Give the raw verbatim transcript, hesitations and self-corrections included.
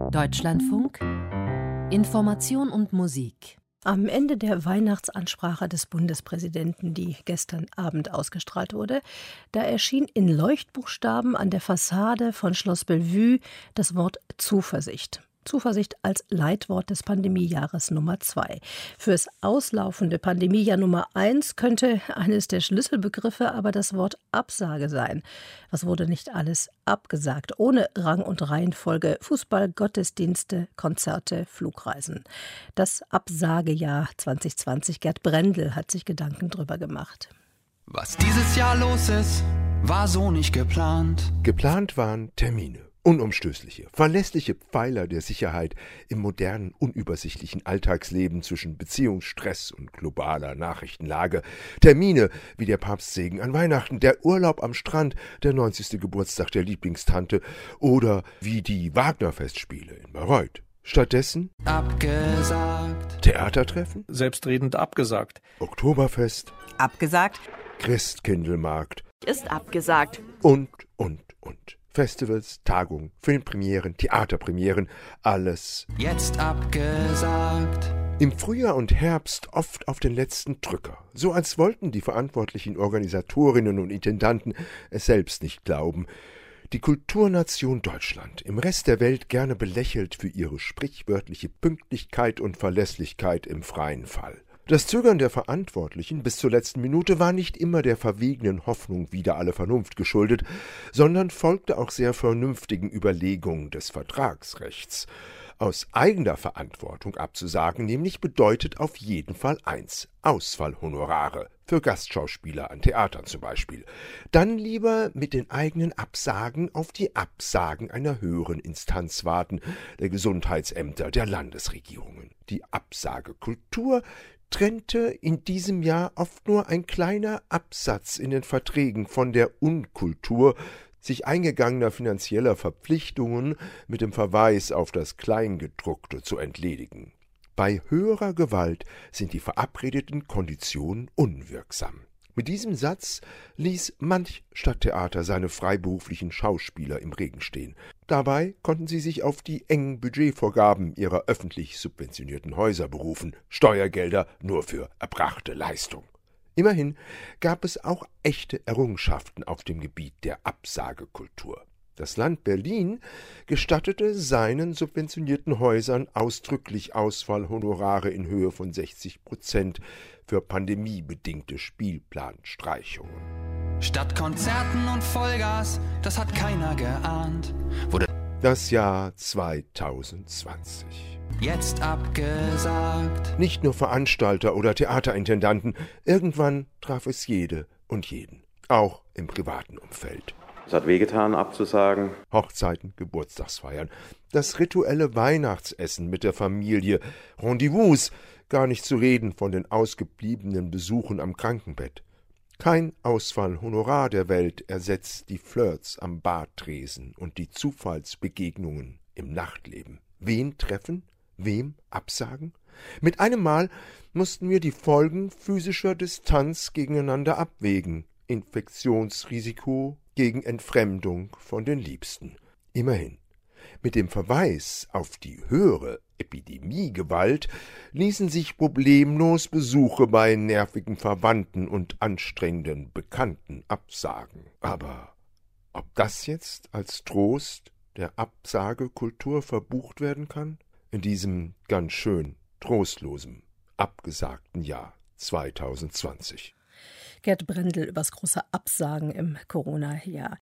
Deutschlandfunk Information und Musik. Am Ende der Weihnachtsansprache des Bundespräsidenten, die gestern Abend ausgestrahlt wurde, da erschien in Leuchtbuchstaben an der Fassade von Schloss Bellevue das Wort Zuversicht. Zuversicht als Leitwort des Pandemiejahres Nummer zwei. Fürs auslaufende Pandemiejahr Nummer eins könnte eines der Schlüsselbegriffe aber das Wort Absage sein. Was wurde nicht alles abgesagt, ohne Rang und Reihenfolge? Fußball, Gottesdienste, Konzerte, Flugreisen. Das Absagejahr zwanzig zwanzig. Gerd Brendel hat sich Gedanken drüber gemacht. Was dieses Jahr los ist, war so nicht geplant. Geplant waren Termine. Unumstößliche, verlässliche Pfeiler der Sicherheit im modernen, unübersichtlichen Alltagsleben zwischen Beziehungsstress und globaler Nachrichtenlage. Termine wie der Papstsegen an Weihnachten, der Urlaub am Strand, der neunzigste Geburtstag der Lieblingstante oder wie die Wagner-Festspiele in Bayreuth. Stattdessen abgesagt. Theatertreffen, selbstredend abgesagt. Oktoberfest, abgesagt. Christkindlmarkt, Ist abgesagt. und, und, und. Festivals, Tagungen, Filmpremieren, Theaterpremieren, alles Jetzt abgesagt. im Frühjahr und Herbst oft auf den letzten Drücker. So als wollten die verantwortlichen Organisatorinnen und Intendanten es selbst nicht glauben. Die Kulturnation Deutschland, im Rest der Welt gerne belächelt für ihre sprichwörtliche Pünktlichkeit und Verlässlichkeit im freien Fall. Das Zögern der Verantwortlichen bis zur letzten Minute war nicht immer der verwegenen Hoffnung wider alle Vernunft geschuldet, sondern folgte auch sehr vernünftigen Überlegungen des Vertragsrechts. Aus eigener Verantwortung abzusagen, nämlich bedeutet auf jeden Fall eins: Ausfallhonorare, für Gastschauspieler an Theatern zum Beispiel. Dann lieber mit den eigenen Absagen auf die Absagen einer höheren Instanz warten, der Gesundheitsämter der Landesregierungen. Die Absagekultur trennte in diesem Jahr oft nur ein kleiner Absatz in den Verträgen von der Unkultur, sich eingegangener finanzieller Verpflichtungen mit dem Verweis auf das Kleingedruckte zu entledigen. Bei höherer Gewalt sind die verabredeten Konditionen unwirksam. Mit diesem Satz ließ manch Stadttheater seine freiberuflichen Schauspieler im Regen stehen. Dabei konnten sie sich auf die engen Budgetvorgaben ihrer öffentlich subventionierten Häuser berufen, Steuergelder nur für erbrachte Leistung. Immerhin gab es auch echte Errungenschaften auf dem Gebiet der Absagekultur. Das Land Berlin gestattete seinen subventionierten Häusern ausdrücklich Ausfallhonorare in Höhe von sechzig Prozent für pandemiebedingte Spielplanstreichungen. Statt Konzerten und Vollgas, das hat keiner geahnt, wurde Das Jahr zweitausendzwanzig. jetzt abgesagt. Nicht nur Veranstalter oder Theaterintendanten, irgendwann traf es jede und jeden, auch im privaten Umfeld. Es hat wehgetan, abzusagen. Hochzeiten, Geburtstagsfeiern, das rituelle Weihnachtsessen mit der Familie, Rendezvous, gar nicht zu reden von den ausgebliebenen Besuchen am Krankenbett. Kein Ausfallhonorar der Welt ersetzt die Flirts am Bartresen und die Zufallsbegegnungen im Nachtleben. Wen treffen? Wem absagen? Mit einem Mal mussten wir die Folgen physischer Distanz gegeneinander abwägen. Infektionsrisiko gegen Entfremdung von den Liebsten. Immerhin. Mit dem Verweis auf die höhere Epidemiegewalt ließen sich problemlos Besuche bei nervigen Verwandten und anstrengenden Bekannten absagen. Aber ob das jetzt als Trost der Absagekultur verbucht werden kann? In diesem ganz schön trostlosen, abgesagten Jahr zweitausendzwanzig. Gerd Brendel übers große Absagen im Corona-Jahr.